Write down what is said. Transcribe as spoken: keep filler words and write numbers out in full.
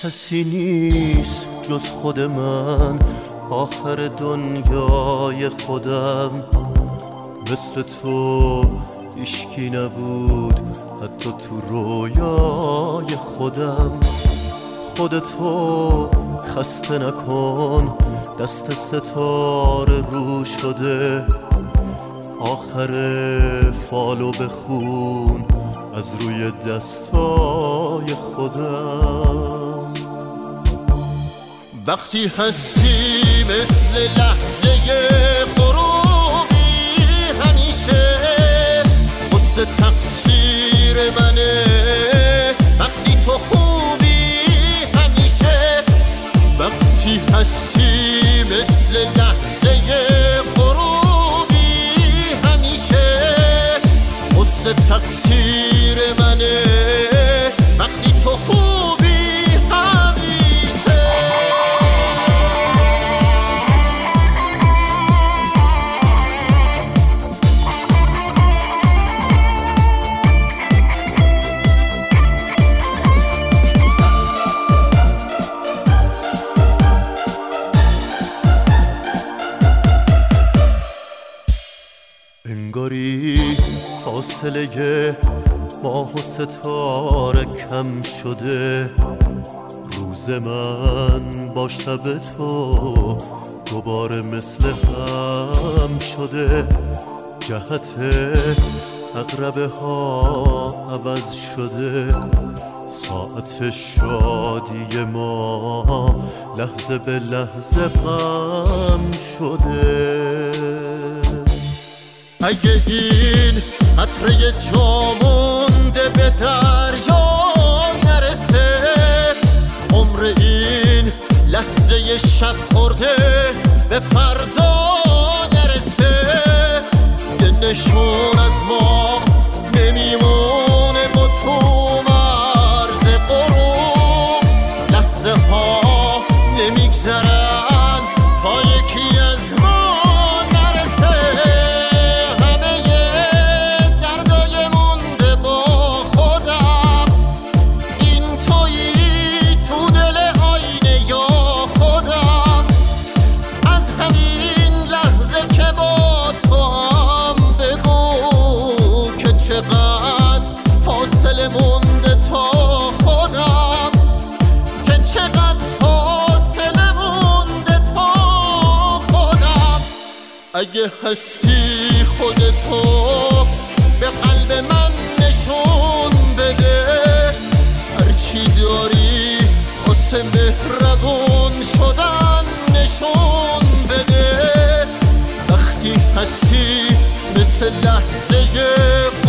کسی نیست جز خود من، آخر دنیای خودم. مثل تو هیچکی نبود حتی تو رویای خودم. خودتو خسته نکن، دست ستاره رو شده، آخر فالو بخون از روی دستای خودم. وقتی هستی مثل لحظه غروبی، همیشه قصه تقصیر منه. وقتی تو خوبی همیشه، وقتی هستی مثل لحظه غروبی، همیشه قصه تقصیر منه. وقتی تو خوبی انگاری فاصله ماه و ستاره کم شده. روز من با شب تو دوباره مثل هم شده. جهت عقربه ها عوض شده، ساعت شادی ما لحظه به لحظه غم شده. اگه این قطره جا مونده به دریا نرسه، عمر این لحظه شب خورده به فردا نرسه. یه نشون از ما نمیمونه با تو مرز غروب. لحظه ها نمیگذرن تا یکی از ما مونده تا خودم، که چقدر فاصله مونده تا خودم. اگه هستی خودتو به قلب من نشون بده، هرچی داری واسه مهربون شدن نشون بده. وقتی هستی مثل لحظه